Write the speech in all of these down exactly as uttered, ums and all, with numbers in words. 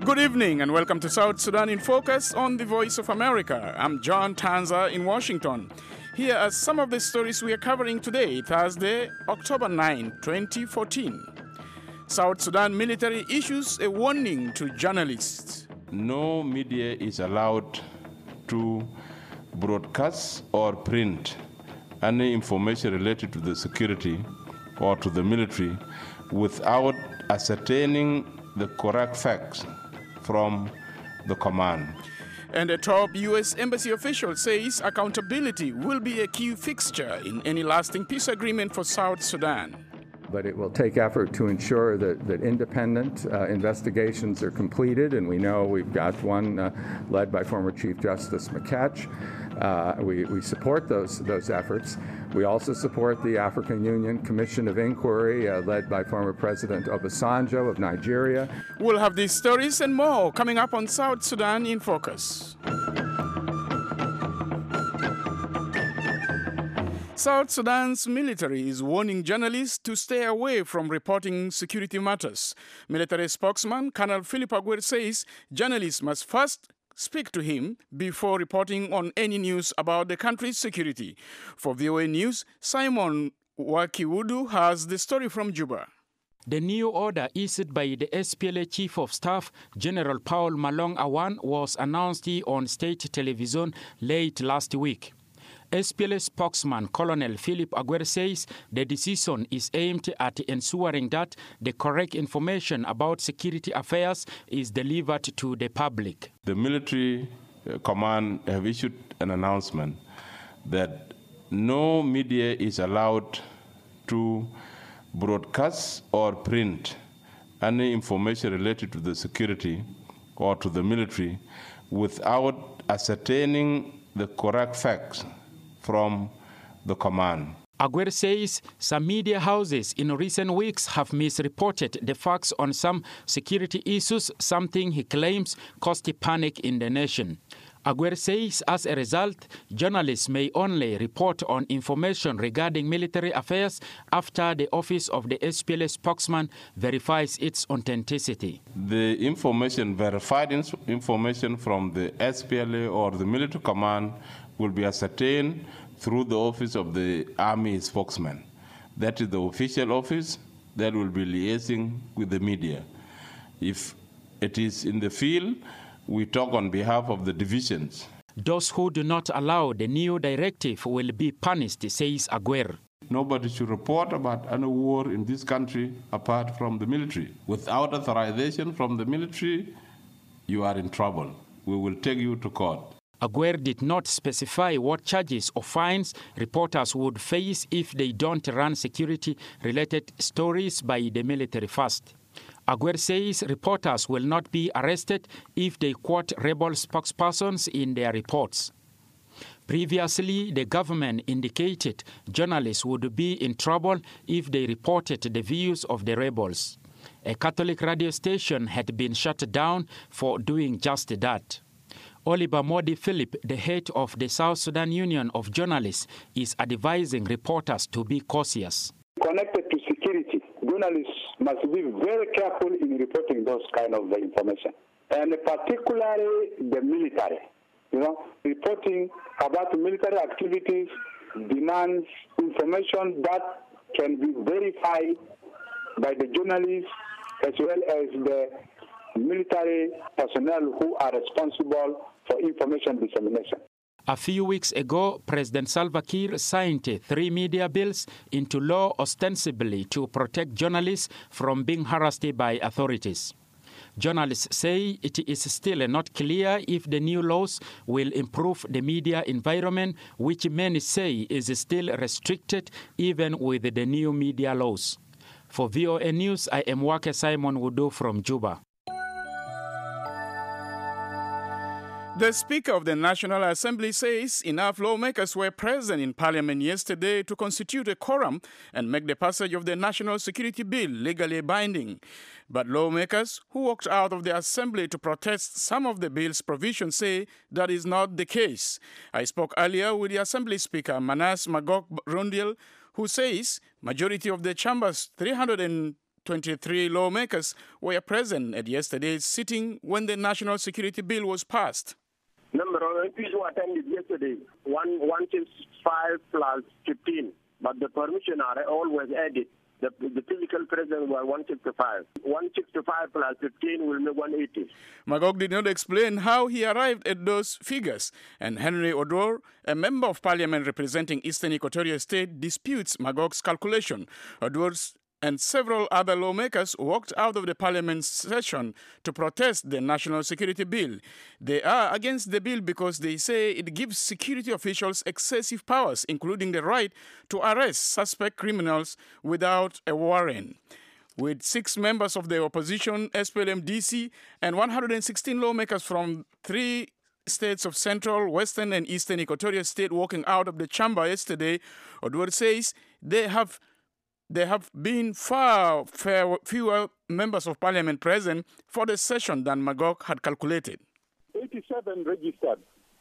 Good evening and welcome to South Sudan in Focus on the Voice of America. I'm John Tanza in Washington. Here are some of the stories we are covering today, Thursday, October ninth, twenty fourteen. South Sudan military issues a warning to journalists. No media is allowed to broadcast or print any information related to the security or to the military without ascertaining the correct facts from the command. And a top U S embassy official says accountability will be a key fixture in any lasting peace agreement for South Sudan. But it will take effort to ensure that, that independent uh, investigations are completed, and we know we've got one uh, led by former Chief Justice McCatch. Uh, we, we support those, those efforts. We also support the African Union Commission of Inquiry uh, led by former President Obasanjo of Nigeria. We'll have these stories and more coming up on South Sudan in Focus. South Sudan's military is warning journalists to stay away from reporting security matters. Military spokesman Colonel Philip Aguer says journalists must first speak to him before reporting on any news about the country's security. For V O A News, Simon Wakiwudu has the story from Juba. The new order issued by the S P L A Chief of Staff, General Paul Malong Awan, was announced on state television late last week. S P L A spokesman Colonel Philip Aguer says the decision is aimed at ensuring that the correct information about security affairs is delivered to the public. The military command have issued an announcement that no media is allowed to broadcast or print any information related to the security or to the military without ascertaining the correct facts from the command. Aguer says some media houses in recent weeks have misreported the facts on some security issues, something he claims caused a panic in the nation. Aguer says as a result, journalists may only report on information regarding military affairs after the office of the S P L A spokesman verifies its authenticity. The information, verified information from the S P L A or the military command will be ascertained through the office of the army spokesman. That is the official office that will be liaising with the media. If it is in the field, we talk on behalf of the divisions. Those who do not allow the new directive will be punished, says Aguer. Nobody should report about any war in this country apart from the military. Without authorization from the military, you are in trouble. We will take you to court. Aguer did not specify what charges or fines reporters would face if they don't run security-related stories by the military first. Aguer says reporters will not be arrested if they quote rebel spokespersons in their reports. Previously, the government indicated journalists would be in trouble if they reported the views of the rebels. A Catholic radio station had been shut down for doing just that. Oliver Modi Philip, the head of the South Sudan Union of Journalists, is advising reporters to be cautious. Connected to security, journalists must be very careful in reporting those kind of information, and particularly the military. You know, reporting about military activities demands information that can be verified by the journalists as well as the military personnel who are responsible for information dissemination. A few weeks ago, President Salva Kiir signed three media bills into law ostensibly to protect journalists from being harassed by authorities. Journalists say it is still not clear if the new laws will improve the media environment, which many say is still restricted even with the new media laws. For V O A News, I am Wake Simon Wudu from Juba. The Speaker of the National Assembly says enough lawmakers were present in Parliament yesterday to constitute a quorum and make the passage of the National Security Bill legally binding. But lawmakers who walked out of the Assembly to protest some of the bill's provisions say that is not the case. I spoke earlier with the Assembly Speaker, Manas Magog Rundil, who says majority of the chamber's three hundred twenty-three lawmakers were present at yesterday's sitting when the National Security Bill was passed. Number of M Ps who attended yesterday, one one sixty-five plus fifteen, but the permission are always added. The, the physical presence were one sixty-five. one sixty-five plus fifteen will make one eighty. Magog did not explain how he arrived at those figures, and Henry Odor, a member of parliament representing Eastern Equatoria State, disputes Magog's calculation. Odor's and several other lawmakers walked out of the parliament session to protest the National Security Bill. They are against the bill because they say it gives security officials excessive powers, including the right to arrest suspect criminals without a warrant. With six members of the opposition, S P L M D C, and one hundred sixteen lawmakers from three states of Central, Western, and Eastern Equatoria State walking out of the chamber yesterday, Odwar says they have There have been far fewer members of parliament present for the session than Magog had calculated. eighty-seven registered.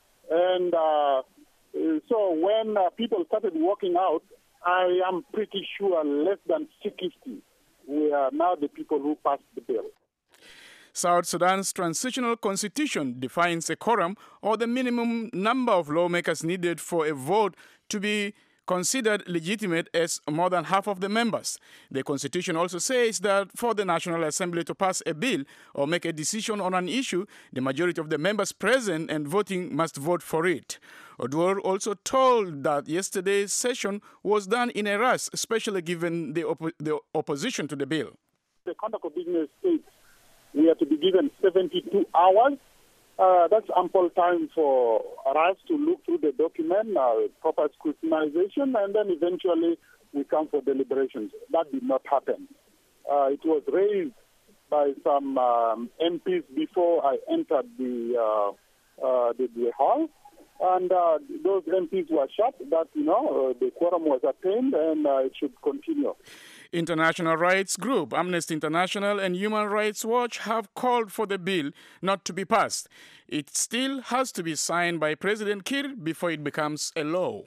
And uh, so when uh, people started walking out, I am pretty sure less than sixty were now the people who passed the bill. South Sudan's transitional constitution defines a quorum, or the minimum number of lawmakers needed for a vote to be considered legitimate, as more than half of the members. The Constitution also says that for the National Assembly to pass a bill or make a decision on an issue, the majority of the members present and voting must vote for it. Odwar also told that yesterday's session was done in a rush, especially given the, oppo- the opposition to the bill. The conduct of business states we are to be given seventy-two hours. Uh, that's ample time for us to look through the document, uh, proper scrutinization, and then eventually we come for deliberations. That did not happen. Uh, it was raised by some um, M Ps before I entered the uh, uh, the, the hall, and uh, those M Ps were shut that, you know, uh, the quorum was attained and uh, it should continue. International rights group Amnesty International and Human Rights Watch have called for the bill not to be passed. It still has to be signed by President Kiir before it becomes a law.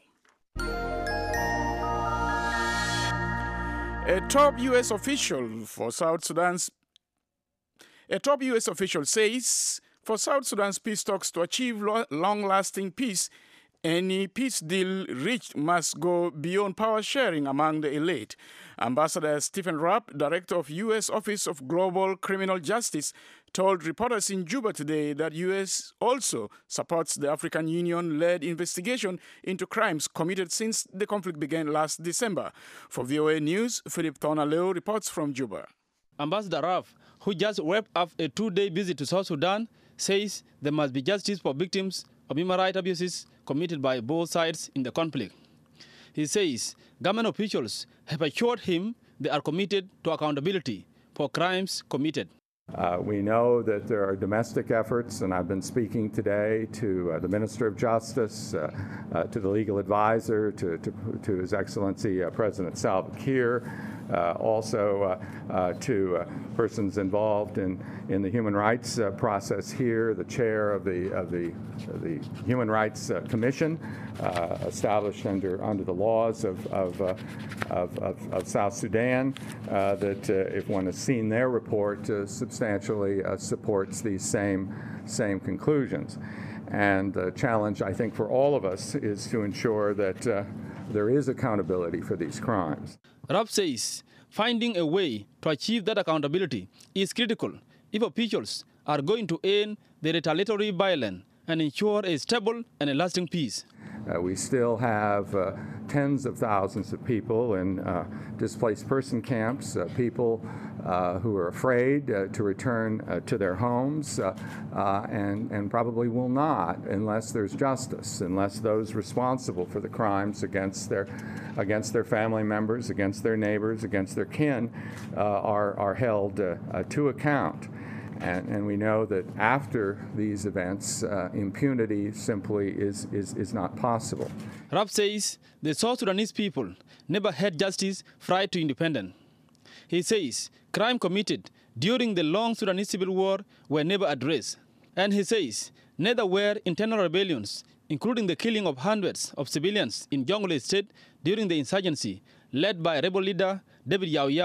A top U S official for South Sudan's a top U S official says for South Sudan's peace talks to achieve long-lasting peace, any peace deal reached must go beyond power sharing among the elite. Ambassador Stephen Rapp, director of U S Office of Global Criminal Justice, told reporters in Juba today that U S also supports the African Union-led investigation into crimes committed since the conflict began last December. For V O A News, Philip Tonaleo reports from Juba. Ambassador Rapp, who just wrapped up a two-day visit to South Sudan, says there must be justice for victims of human rights abuses committed by both sides in the conflict. He says government officials have assured him they are committed to accountability for crimes committed. Uh, we know that there are domestic efforts, and I've been speaking today to uh, the Minister of Justice, uh, uh, to the legal advisor, to, to, to His Excellency uh, President Salva Kiir, uh, also uh, uh, to uh, persons involved in, in the human rights uh, process here, the chair of the, of the, of the Human Rights uh, Commission, uh, established under, under the laws of, of, uh, of, of, of South Sudan, uh, that uh, if one has seen their report, uh, substantially uh, supports these same same conclusions. And the challenge, I think, for all of us is to ensure that uh, there is accountability for these crimes. Rapp says finding a way to achieve that accountability is critical if officials are going to end the retaliatory violence and ensure a stable and a lasting peace. Uh, we still have uh, tens of thousands of people in uh, displaced person camps, uh, people uh, who are afraid uh, to return uh, to their homes uh, uh, and, and probably will not unless there's justice, unless those responsible for the crimes against their, against their family members, against their neighbors, against their kin uh, are, are held uh, uh, to account. And, and we know that after these events, uh, impunity simply is, is, is not possible. Rapp says the South Sudanese people never had justice prior to independence. He says crime committed during the long Sudanese civil war were never addressed. And he says neither were internal rebellions, including the killing of hundreds of civilians in Jonglei State during the insurgency led by rebel leader David Yao Yao,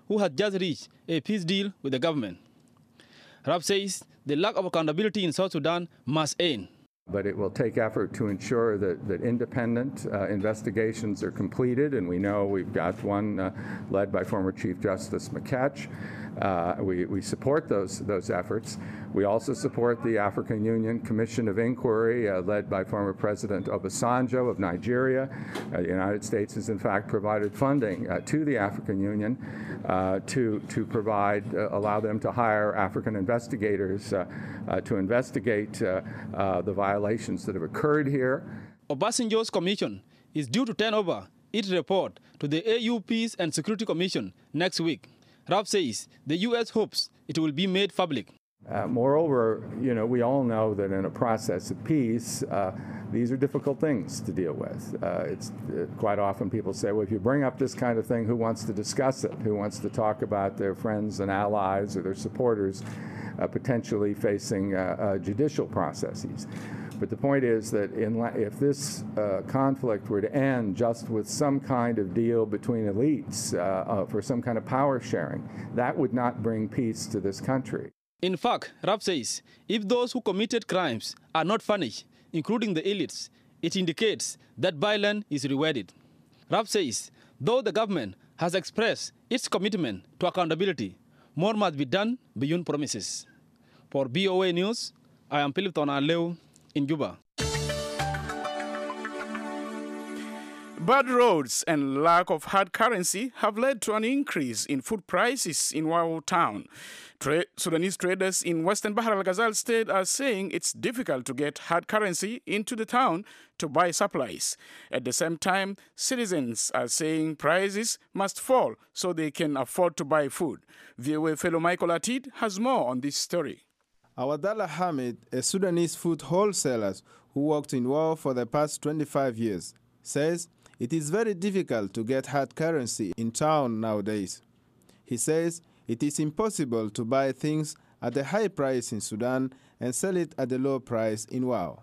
who has just reached a peace deal with the government. Raab says the lack of accountability in South Sudan must end. But it will take effort to ensure that, that independent uh, investigations are completed, and we know we've got one uh, led by former Chief Justice McCatch. Uh, we, we support those, those efforts. We also support the African Union Commission of Inquiry uh, led by former President Obasanjo of Nigeria. Uh, the United States has in fact provided funding uh, to the African Union uh, to, to provide, uh, allow them to hire African investigators uh, uh, to investigate uh, uh, the violations that have occurred here. Obasanjo's commission is due to turn over its report to the A U Peace and Security Commission next week. Raab says the U S hopes it will be made public. Uh, moreover, you know, we all know that in a process of peace, uh, these are difficult things to deal with. Uh, it's uh, quite often people say, well, if you bring up this kind of thing, who wants to discuss it? Who wants to talk about their friends and allies or their supporters uh, potentially facing uh, uh, judicial processes? But the point is that in, if this uh, conflict were to end just with some kind of deal between elites uh, uh, for some kind of power sharing, that would not bring peace to this country. In fact, Raab says if those who committed crimes are not punished, including the elites, it indicates that violence is rewarded. Raab says though the government has expressed its commitment to accountability, more must be done beyond promises. For V O A News, I am Philip Tonaleu in Juba. Bad roads and lack of hard currency have led to an increase in food prices in Wau town. Tra- Sudanese traders in Western Bahr al-Ghazal state are saying it's difficult to get hard currency into the town to buy supplies. At the same time, citizens are saying prices must fall so they can afford to buy food. V O A fellow Michael Atid has more on this story. Awadallah Hamid, a Sudanese food wholesaler who worked in Wau for the past twenty-five years, says it is very difficult to get hard currency in town nowadays. He says it is impossible to buy things at a high price in Sudan and sell it at a low price in Wau.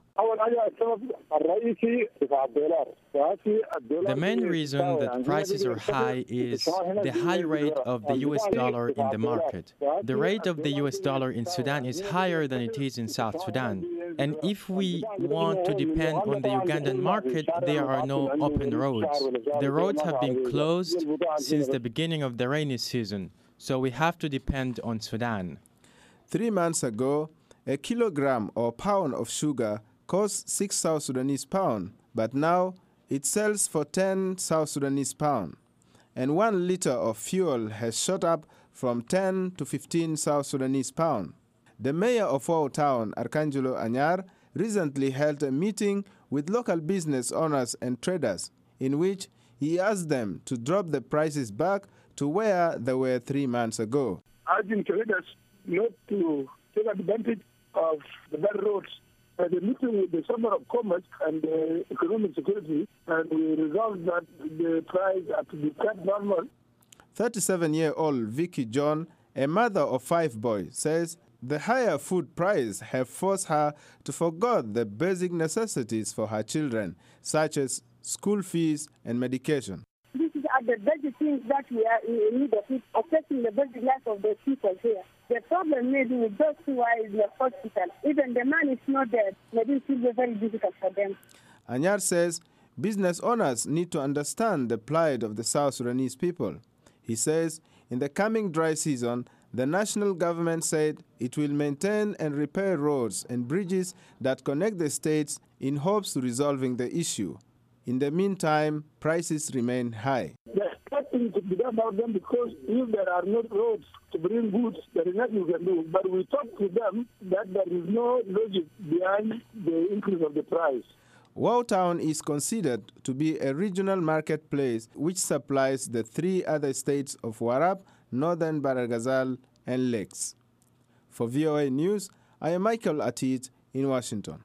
The main reason that prices are high is the high rate of the U S dollar in the market. The rate of the U S dollar in Sudan is higher than it is in South Sudan. And if we want to depend on the Ugandan market, there are no open roads. The roads have been closed since the beginning of the rainy season, so we have to depend on Sudan. Three months ago, a kilogram or pound of sugar cost six South Sudanese pounds, but now it sells for ten South Sudanese pounds. And one liter of fuel has shot up from ten to fifteen South Sudanese pounds. The mayor of Wau town, Arcangelo Anyar, recently held a meeting with local business owners and traders, in which he asked them to drop the prices back to where they were three months ago. Urging traders not to take advantage of the bad roads. At the meeting with the Chamber of Commerce and the Economic Security, and we resolved that the price had to be kept normal. thirty-seven-year-old Vicky John, a mother of five boys, says the higher food price have forced her to forgo the basic necessities for her children, such as school fees and medication. This is the basic things that we are in need of, it, affecting the basic life of the people here. The problem may be with those who are in the hospital. Even the man is not there. Maybe it will be very difficult for them. Anyar says business owners need to understand the plight of the South Sudanese people. He says in the coming dry season, the national government said it will maintain and repair roads and bridges that connect the states in hopes of resolving the issue. In the meantime, prices remain high. There's nothing to be done about them because if there are no roads to bring goods, there is nothing we can do. But we talk to them that there is no logic behind the increase of the price. Wau town is considered to be a regional marketplace which supplies the three other states of Warab, Northern Bahr el-Ghazal, and Lakes. For V O A News, I am Michael Atid in Washington.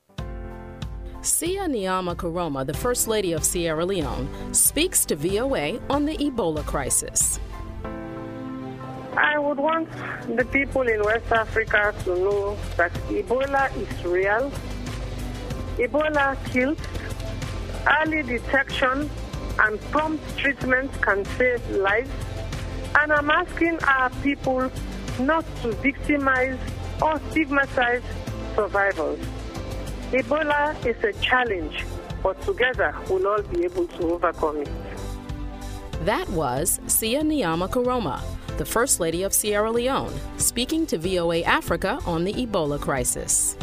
Sia Nyama Karoma, the First Lady of Sierra Leone, speaks to V O A on the Ebola crisis. I would want the people in West Africa to know that Ebola is real. Ebola kills. Early detection and prompt treatment can save lives. And I'm asking our people not to victimize or stigmatize survivors. Ebola is a challenge, but together we'll all be able to overcome it. That was Sia Nyama-Koroma, the First Lady of Sierra Leone, speaking to V O A Africa on the Ebola crisis.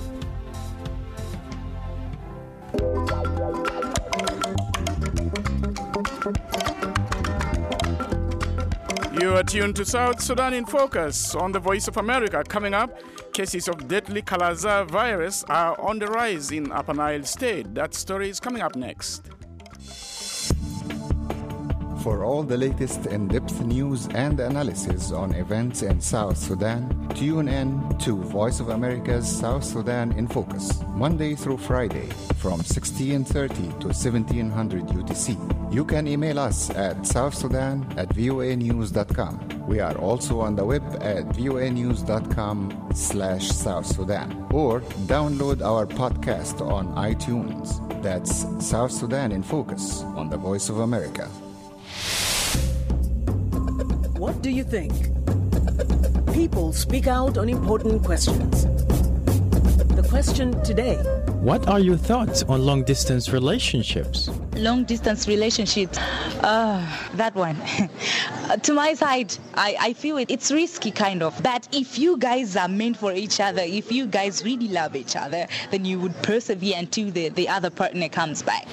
You are tuned to South Sudan in Focus on the Voice of America. Coming up, cases of deadly Kala-Azar virus are on the rise in Upper Nile State. That story is coming up next. For all the latest in-depth news and analysis on events in South Sudan, tune in to Voice of America's South Sudan in Focus, Monday through Friday from sixteen thirty to seventeen hundred U T C. You can email us at south sudan at voa news dot com. We are also on the web at voa news dot com slash South Sudan, or download our podcast on iTunes. That's South Sudan in Focus on the Voice of America. What do you think? People speak out on important questions. The question today: what are your thoughts on long-distance relationships? Long-distance relationships, uh, that one. To my side, I, I feel it, it's risky kind of. That if you guys are meant for each other, if you guys really love each other, then you would persevere until the, the other partner comes back.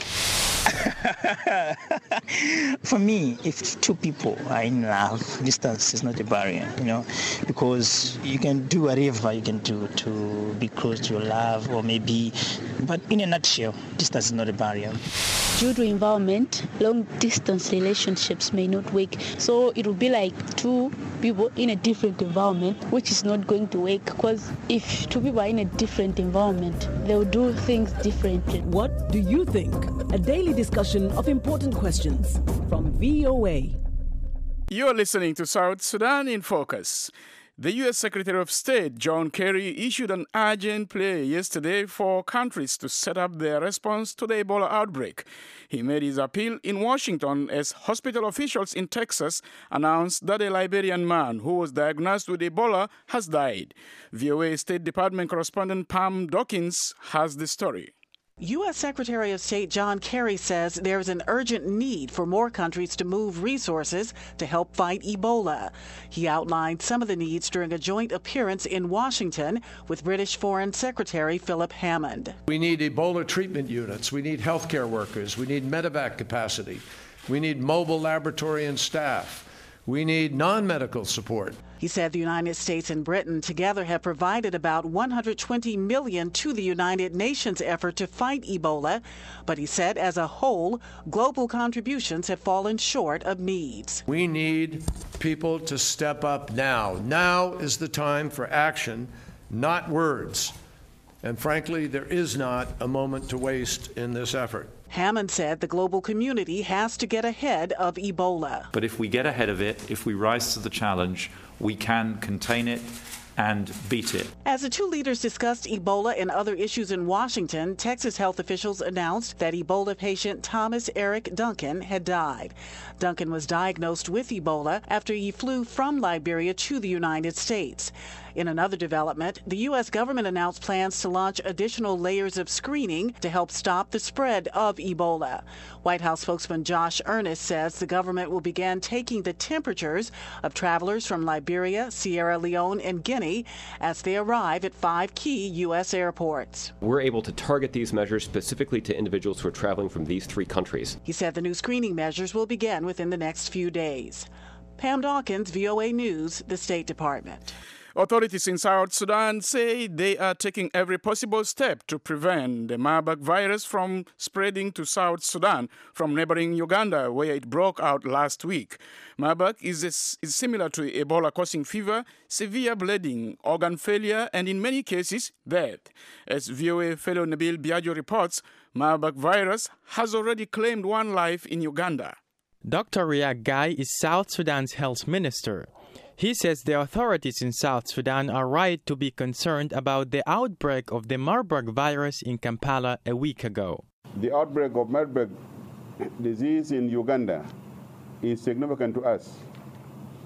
For me, if two people are in love, distance is not a barrier, you know, because you can do whatever you can do to be close to your love, or maybe, but in a nutshell, distance is not a barrier. Due to environment, long-distance relationships may not work. So it will be like two people in a different environment, which is not going to work, because if two people are in a different environment, they will do things differently. What do you think? A daily discussion of important questions from V O A. You're listening to South Sudan in Focus. The U S Secretary of State, John Kerry, issued an urgent plea yesterday for countries to set up their response to the Ebola outbreak. He made his appeal in Washington as hospital officials in Texas announced that a Liberian man who was diagnosed with Ebola has died. V O A State Department correspondent Pam Dawkins has the story. U S Secretary of State John Kerry says there's an urgent need for more countries to move resources to help fight Ebola. He outlined some of the needs during a joint appearance in Washington with British Foreign Secretary Philip Hammond. We need Ebola treatment units. We need healthcare workers. We need medevac capacity. We need mobile laboratory and staff. We need non-medical support. He said the United States and Britain together have provided about one hundred twenty million dollars to the United Nations effort to fight Ebola, but he said as a whole, global contributions have fallen short of needs. We need people to step up now. Now is the time for action, not words. And frankly, there is not a moment to waste in this effort. Hammond said the global community has to get ahead of Ebola. But if we get ahead of it, if we rise to the challenge, we can contain it and beat it. As the two leaders discussed Ebola and other issues in Washington, Texas health officials announced that Ebola patient Thomas Eric Duncan had died. Duncan was diagnosed with Ebola after he flew from Liberia to the United States. In another development, the U S government announced plans to launch additional layers of screening to help stop the spread of Ebola. White House spokesman Josh Earnest says the government will begin taking the temperatures of travelers from Liberia, Sierra Leone, and Guinea as they arrive at five key U S airports. We're able to target these measures specifically to individuals who are traveling from these three countries. He said the new screening measures will begin within the next few days. Pam Dawkins, V O A News, the State Department. Authorities in South Sudan say they are taking every possible step to prevent the Marburg virus from spreading to South Sudan from neighboring Uganda, where it broke out last week. Marburg is, a, is similar to Ebola, causing fever, severe bleeding, organ failure, and in many cases, death. As V O A fellow Nabil Biagio reports, Marburg virus has already claimed one life in Uganda. Doctor Riek Gai is South Sudan's health minister. He says the authorities in South Sudan are right to be concerned about the outbreak of the Marburg virus in Kampala a week ago. The outbreak of Marburg disease in Uganda is significant to us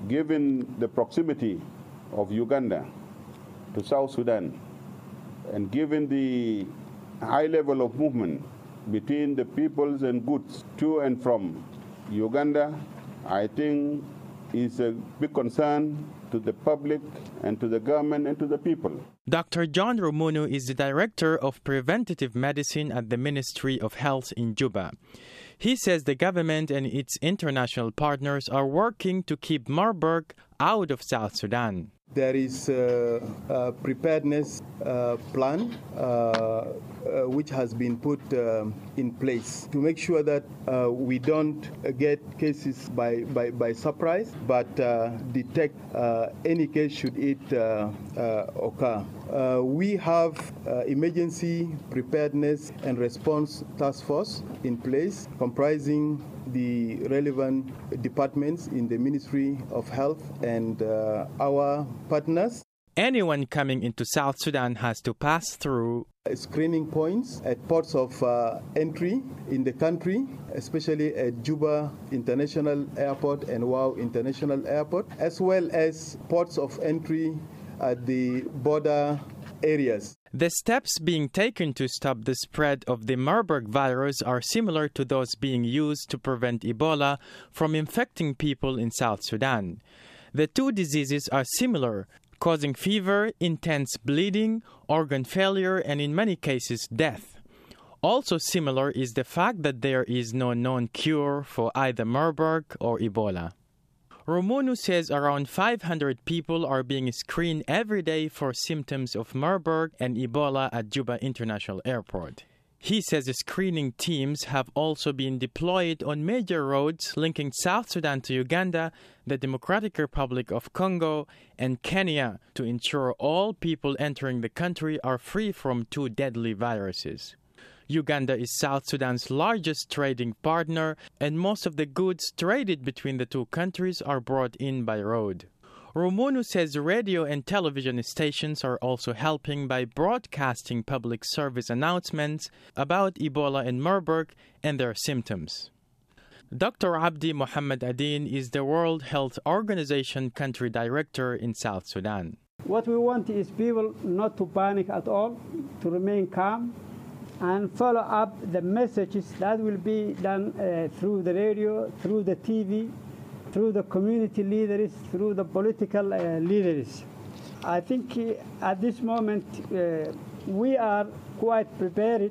given the proximity of Uganda to South Sudan, and given the high level of movement between the peoples and goods to and from Uganda, I think is a big concern to the public and to the government and to the people. Doctor John Rumunu is the Director of Preventative Medicine at the Ministry of Health in Juba. He says the government and its international partners are working to keep Marburg out of South Sudan. There is a, a preparedness uh, plan uh, uh, which has been put uh, in place to make sure that uh, we don't get cases by, by, by surprise, but uh, detect uh, any case should it uh, uh, occur. Uh, we have uh, emergency preparedness and response task force in place comprising the relevant departments in the Ministry of Health and uh, our partners. Anyone coming into South Sudan has to pass through screening points at ports of uh, entry in the country, especially at Juba International Airport and Wau International Airport, as well as ports of entry at the border areas. The steps being taken to stop the spread of the Marburg virus are similar to those being used to prevent Ebola from infecting people in South Sudan. The two diseases are similar, causing fever, intense bleeding, organ failure, and in many cases death. Also similar is the fact that there is no known cure for either Marburg or Ebola. Rumunu says around five hundred people are being screened every day for symptoms of Marburg and Ebola at Juba International Airport. He says the screening teams have also been deployed on major roads linking South Sudan to Uganda, the Democratic Republic of Congo, and Kenya to ensure all people entering the country are free from two deadly viruses. Uganda is South Sudan's largest trading partner, and most of the goods traded between the two countries are brought in by road. Rumunu says radio and television stations are also helping by broadcasting public service announcements about Ebola and Marburg and their symptoms. Doctor Abdi Mohammed Adin is the World Health Organization country director in South Sudan. What we want is people not to panic at all, to remain calm, and follow up the messages that will be done uh, through the radio, through the T V, through the community leaders, through the political uh, leaders. I think uh, at this moment uh, we are quite prepared,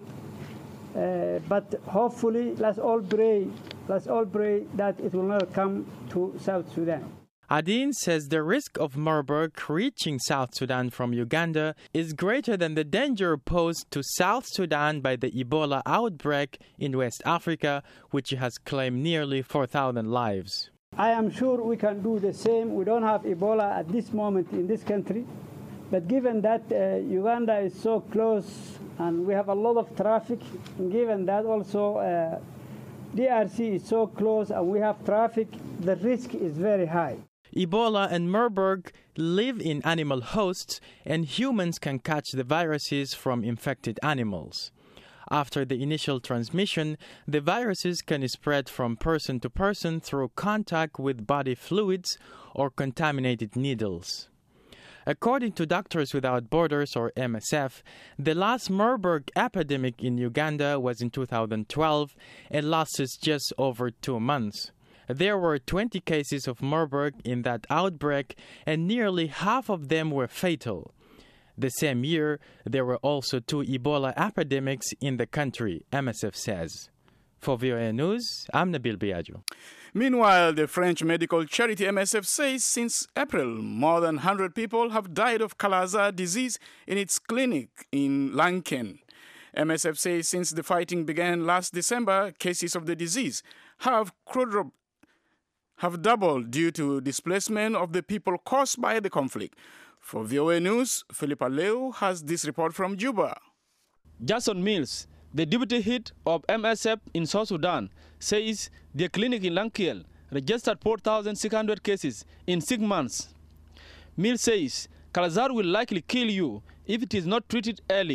uh, but hopefully let's all pray, let's all pray that it will not come to South Sudan. Adin says the risk of Marburg reaching South Sudan from Uganda is greater than the danger posed to South Sudan by the Ebola outbreak in West Africa, which has claimed nearly four thousand lives. I am sure we can do the same. We don't have Ebola at this moment in this country, but given that uh, Uganda is so close and we have a lot of traffic, and given that also uh, D R C is so close and we have traffic, the risk is very high. Ebola and Marburg live in animal hosts, and humans can catch the viruses from infected animals. After the initial transmission, the viruses can spread from person to person through contact with body fluids or contaminated needles. According to Doctors Without Borders, or M S F, the last Marburg epidemic in Uganda was in two thousand twelve and lasted just over two months. There were twenty cases of Marburg in that outbreak, and nearly half of them were fatal. The same year, there were also two Ebola epidemics in the country, M S F says. For V O A News, I'm Nabil Biagio. Meanwhile, the French medical charity M S F says since April, more than one hundred people have died of Kala-Azar disease in its clinic in Lanken. M S F says since the fighting began last December, cases of the disease have quadrupled. have doubled due to displacement of the people caused by the conflict. For V O A News, Philippa Leo has this report from Juba. Jason Mills, the deputy head of M S F in South Sudan, says the clinic in Lankiel registered four thousand six hundred cases in six months. Mills says Kala-Azar will likely kill you if it is not treated early.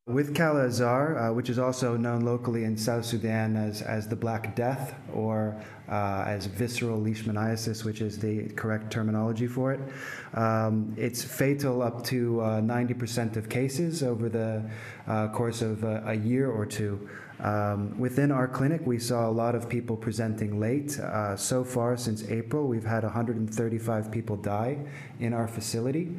With Kala Azar, uh, which is also known locally in South Sudan as, as the Black Death, or uh, as visceral leishmaniasis, which is the correct terminology for it, um, it's fatal up to uh, ninety percent of cases over the uh, course of a, a year or two. Um, within our clinic, we saw a lot of people presenting late. Uh, so far, since April, we've had one hundred thirty-five people die in our facility.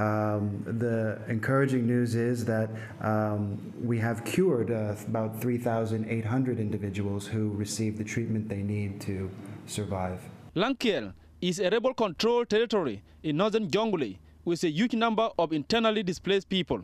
Um, the encouraging news is that um, we have cured uh, about three thousand eight hundred individuals who receive the treatment they need to survive. Lankiel is a rebel-controlled territory in northern Jonglei with a huge number of internally displaced people.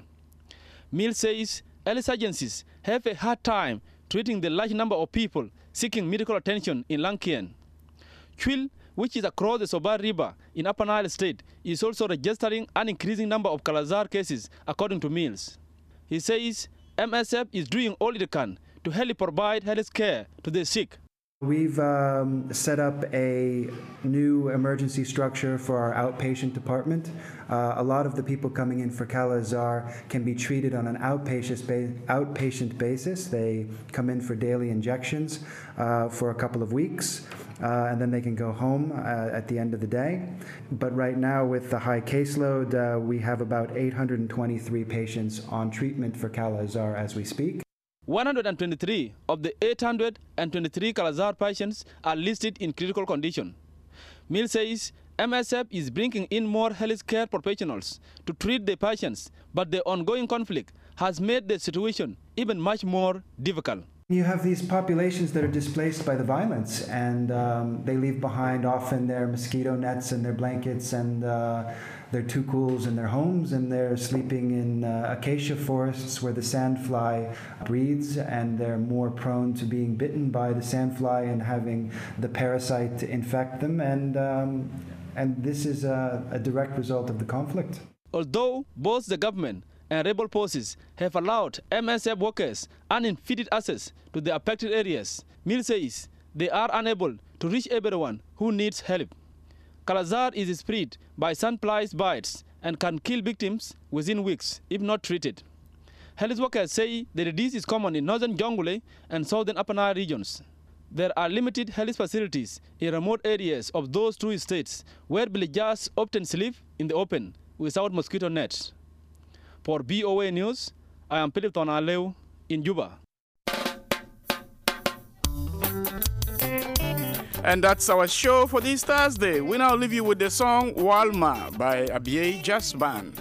Mill says health agencies have a hard time treating the large number of people seeking medical attention in Lankien. Chwil, which is across the Sobar River in Upper Nile State, is also registering an increasing number of Kala Azar cases, according to Mills. He says M S F is doing all it can to help provide health care to the sick. We've um, set up a new emergency structure for our outpatient department. Uh, a lot of the people coming in for Kala Azar can be treated on an outpatient, ba outpatient basis. They come in for daily injections uh, for a couple of weeks, uh, and then they can go home uh, at the end of the day. But right now, with the high caseload, uh, we have about eight hundred twenty-three patients on treatment for Kala Azar as we speak. one hundred twenty-three of the eight hundred twenty-three Kala Azar patients are listed in critical condition. Mill says M S F is bringing in more health care professionals to treat the patients, but the ongoing conflict has made the situation even much more difficult. You have these populations that are displaced by the violence, and um, they leave behind often their mosquito nets and their blankets and uh, their tukuls and their homes, and they're sleeping in uh, acacia forests where the sandfly breeds, and they're more prone to being bitten by the sandfly and having the parasite infect them, and, um, and this is a, a direct result of the conflict. Although both the government and rebel forces have allowed M S F workers unimpeded access to the affected areas, Mill says they are unable to reach everyone who needs help. Kala Azar is spread by sandflies bites and can kill victims within weeks if not treated. Health workers say the disease is common in northern Jonglei and southern Upper Nile regions. There are limited health facilities in remote areas of those two states where villagers often sleep in the open without mosquito nets. For B O A News, I am Philip Tonaleu in Juba. And that's our show for this Thursday. We now leave you with the song Walma by Abiy Jazz Band.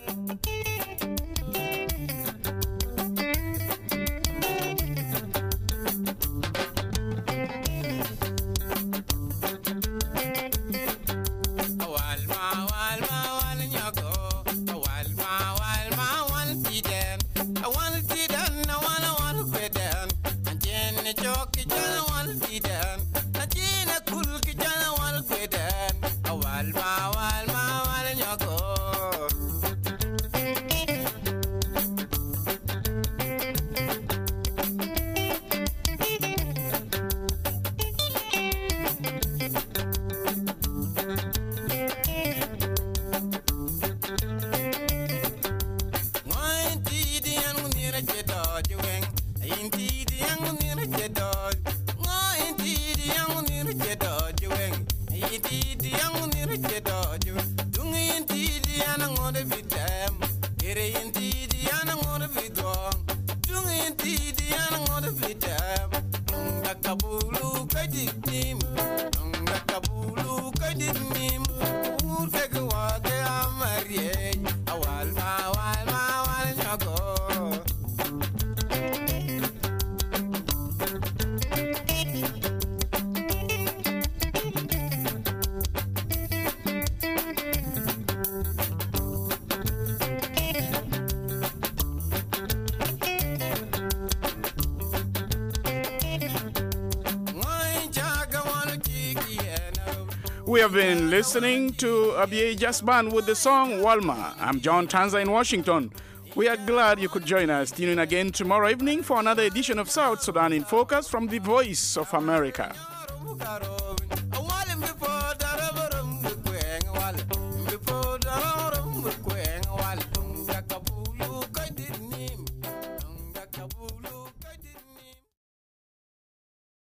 We have been listening to Abiy Jazz Band with the song Walma. I'm John Tanza in Washington. We are glad you could join us. Tune in again tomorrow evening for another edition of South Sudan in Focus from the Voice of America.